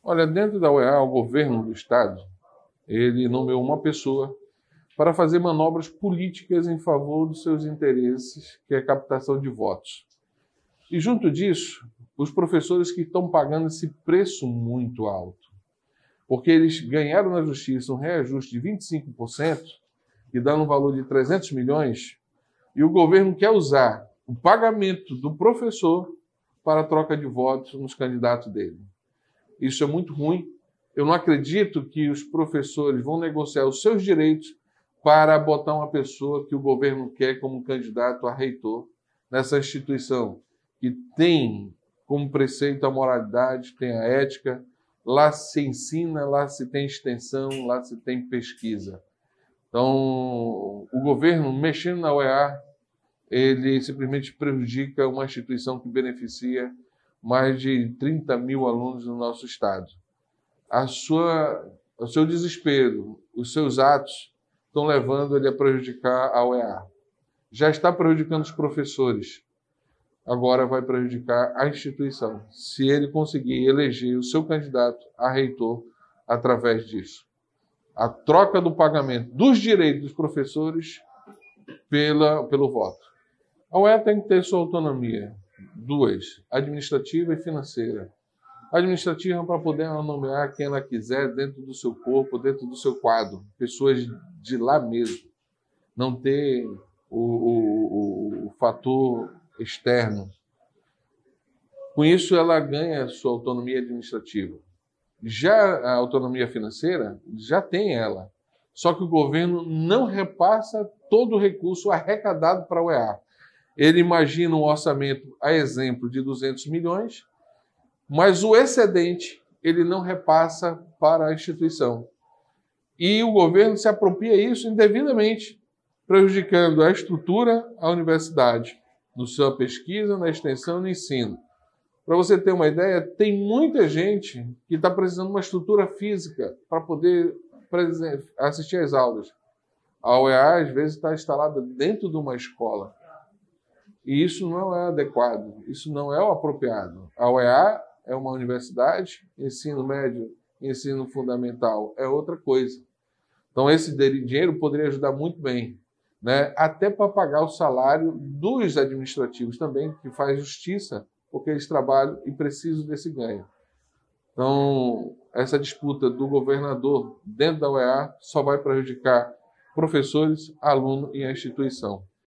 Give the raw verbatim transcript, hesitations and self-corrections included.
Olha, dentro da U E A, o governo do Estado, ele nomeou uma pessoa para fazer manobras políticas em favor dos seus interesses, que é a captação de votos. E junto disso, os professores que estão pagando esse preço muito alto, porque eles ganharam na justiça um reajuste de vinte e cinco por cento, que dá um valor de trezentos milhões, e o governo quer usar o pagamento do professor para a troca de votos nos candidatos dele. Isso é muito ruim. Eu não acredito que os professores vão negociar os seus direitos para botar uma pessoa que o governo quer como candidato a reitor nessa instituição, que tem como preceito a moralidade, tem a ética. Lá se ensina, lá se tem extensão, lá se tem pesquisa. Então, o governo, mexendo na U E A, ele simplesmente prejudica uma instituição que beneficia mais de trinta mil alunos no nosso estado. A sua, o seu desespero, os seus atos estão levando ele a prejudicar a U E A. Já está prejudicando os professores, agora vai prejudicar a instituição, se ele conseguir eleger o seu candidato a reitor através disso. A troca do pagamento dos direitos dos professores pela, pelo voto. A U E A tem que ter sua autonomia, duas, administrativa e financeira. Administrativa para poder nomear quem ela quiser dentro do seu corpo, dentro do seu quadro, pessoas de lá mesmo. Não ter o, o, o fator externo. Com isso, ela ganha sua autonomia administrativa. Já a autonomia financeira, já tem ela. Só que o governo não repassa todo o recurso arrecadado para a U E A. Ele imagina um orçamento, a exemplo, de duzentos milhões, mas o excedente ele não repassa para a instituição. E o governo se apropria isso indevidamente, prejudicando a estrutura, a universidade, na sua pesquisa, na extensão e no ensino. Para você ter uma ideia, tem muita gente que está precisando de uma estrutura física para poder assistir às aulas. A U E A, às vezes, está instalada dentro de uma escola. E isso não é adequado, isso não é o apropriado. A U E A é uma universidade, ensino médio, ensino fundamental é outra coisa. Então, esse dinheiro poderia ajudar muito bem, né? Até para pagar o salário dos administrativos também, que faz justiça, porque eles trabalham e precisam desse ganho. Então, essa disputa do governador dentro da U E A só vai prejudicar professores, alunos e a instituição.